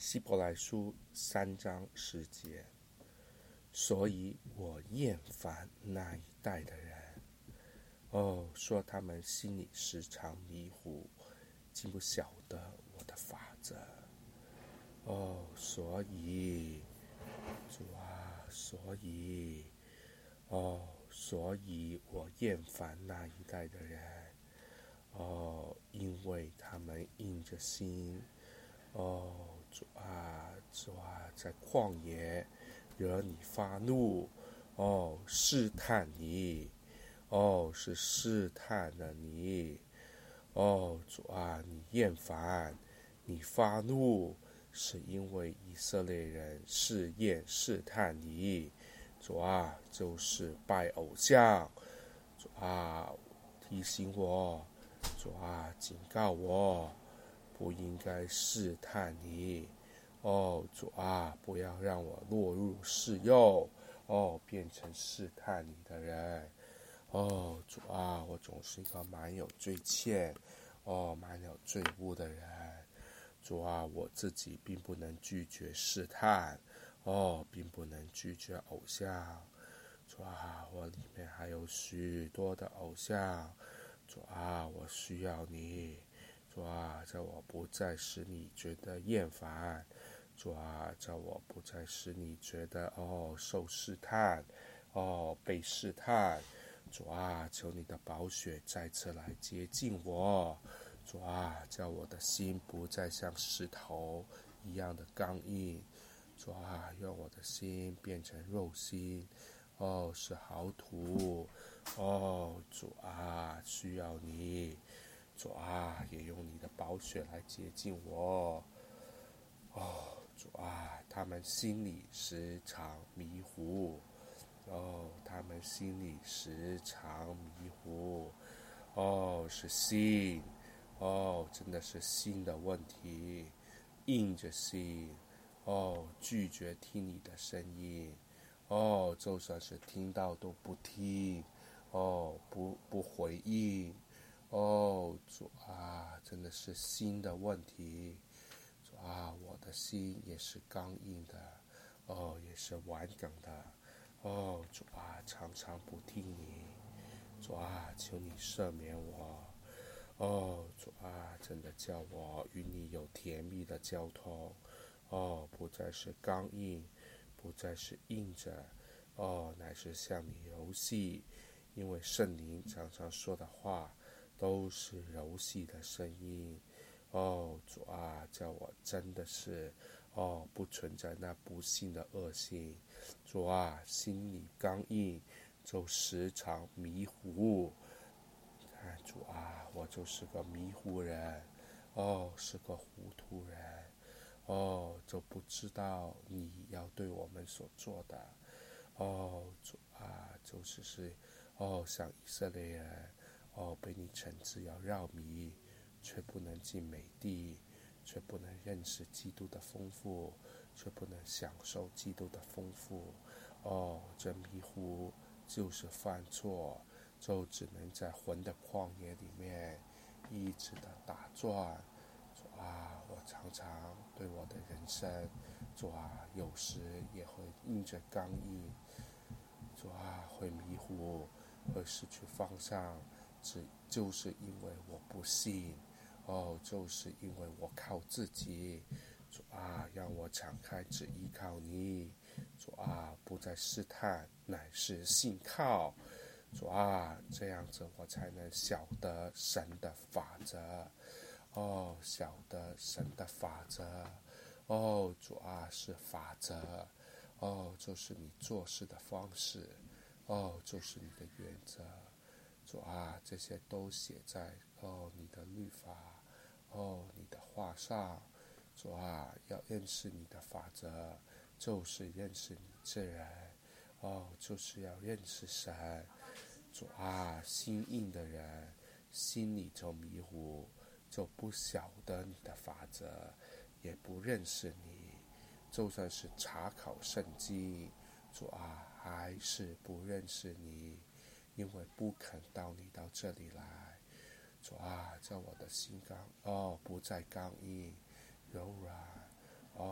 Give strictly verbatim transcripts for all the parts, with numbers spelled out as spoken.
希伯来书三章十节，所以我厌烦那一代的人，哦，说他们心里时常迷糊，竟不晓得我的法则。哦，所以主啊，所以哦，所以我厌烦那一代的人，哦，因为他们硬着心，哦，主啊，主啊，在旷野惹你发怒，哦，试探你，哦，是试探了你，哦，主啊，你厌烦，你发怒，是因为以色列人试验试探你，主啊，就是拜偶像，主啊，提醒我，主啊，警告我，不应该试探你，哦，主啊，不要让我落入试诱，哦，变成试探你的人，哦，主啊，我总是一个满有罪愆，哦，满有罪污的人，主啊，我自己并不能拒绝试探，哦，并不能拒绝偶像，主啊，我里面还有许多的偶像，主啊，我需要你，主啊，叫我不再使你觉得厌烦，主啊，叫我不再使你觉得哦受试探，哦被试探，主啊，求你的宝血再次来接近我，主啊，叫我的心不再像石头一样的刚硬，主啊，让我的心变成肉心，哦，是好土，哦，主啊，需要你，主啊，也用你的宝血来洁净我，哦，主啊，他们心里时常迷糊，哦，他们心里时常迷糊，哦，是心，哦，真的是心的问题，硬着心，哦，拒绝听你的声音，哦，就算是听到都不听，哦，不不回应，哦，主啊，真的是心的问题，主啊，我的心也是刚硬的，哦，也是顽梗的，哦，主啊，常常不听你，主啊，求你赦免我，哦，主啊，真的叫我与你有甜蜜的交通，哦，不再是刚硬，不再是硬着，哦，乃是向你柔细，因为圣灵常常说的话都是柔细的声音，哦，主啊，叫我真的是，哦，不存在那不幸的恶行，主啊，心里刚硬，就时常迷糊，看主啊，我就是个迷糊人，哦，是个糊涂人，哦，就不知道你要对我们所做的，哦，主啊，就是是，哦，像以色列人，哦，被你惩治要绕迷，却不能进美地，却不能认识基督的丰富，却不能享受基督的丰富，哦，这迷糊就是犯错，就只能在魂的旷野里面一直的打转。主啊，我常常对我的人生，主啊，有时也会硬着刚硬，主啊，会迷糊，会失去方向，只就是因为我不信，哦，就是因为我靠自己，主啊，让我敞开只依靠你，主啊，不再试探，乃是信靠，主啊，这样子我才能晓得神的法则，哦，晓得神的法则，哦，主啊，是法则，哦，就是你做事的方式，哦，就是你的原则，主啊，这些都写在哦你的律法，哦你的话上，主啊，要认识你的法则，就是认识你这人，哦，就是要认识神，主啊，心硬的人心里就迷糊，就不晓得你的法则，也不认识你，就算是查考圣经，主啊，还是不认识你，因为不肯到你到这里来，主啊，叫我的心刚哦不再刚硬柔软，哦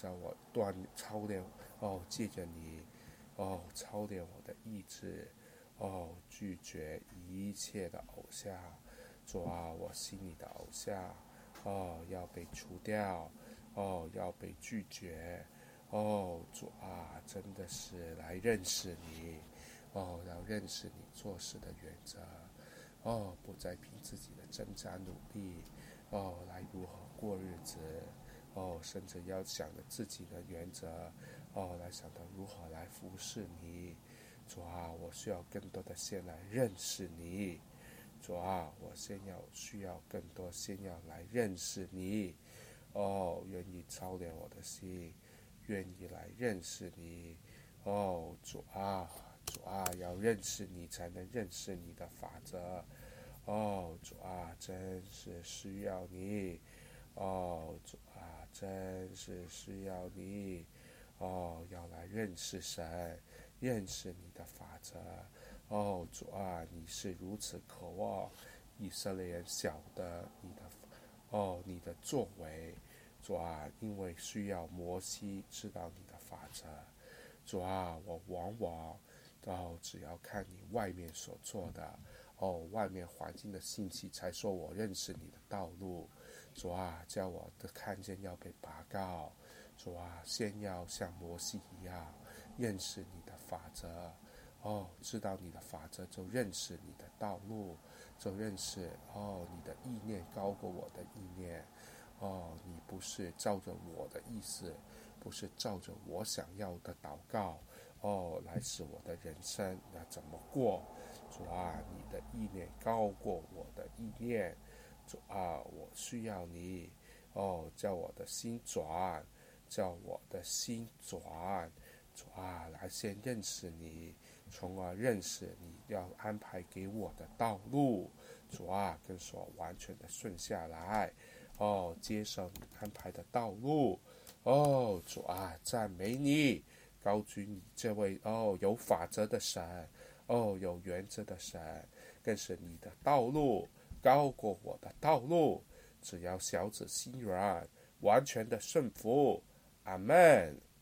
叫我锻操练，哦，借着你，哦，操练我的意志，哦，拒绝一切的偶像。主啊，我心里的偶像，哦，要被除掉，哦，要被拒绝。哦，主啊，真的是来认识你，哦，要认识你做事的原则，哦，不再凭自己的挣扎努力，哦，来如何过日子，哦，甚至要想着自己的原则，哦，来想到如何来服侍你。主啊，我需要更多的先来认识你。主啊，我先要需要更多先要来认识你。哦，愿意操练我的心，愿意来认识你。哦，主啊，主啊，要认识你才能认识你的法则。哦，主啊，真是需要你。哦，主啊，真是需要你。哦，要来认识神，认识你的法则。哦，主啊，你是如此渴望以色列人晓得你的，哦，你的作为。主啊，因为需要摩西知道你的法则。主啊，我往往哦，只要看你外面所做的，哦，外面环境的信息，才说我认识你的道路。主啊，叫我的看见要被拔高。主啊，先要像摩西一样认识你的法则。哦，知道你的法则，就认识你的道路，就认识哦，你的意念高过我的意念。哦，你不是照着我的意思，不是照着我想要的祷告，哦，来使我的人生要怎么过。主啊，你的意念高过我的意念。主啊，我需要你。哦，叫我的心转，叫我的心转。主啊，来先认识你，从而认识你要安排给我的道路。主啊，跟所完全的顺下来。哦，接受你安排的道路。哦，主啊，赞美你，高举你这位哦有法则的神，哦有原则的神，更是你的道路高过我的道路。只要小子心软，完全的顺服。阿们。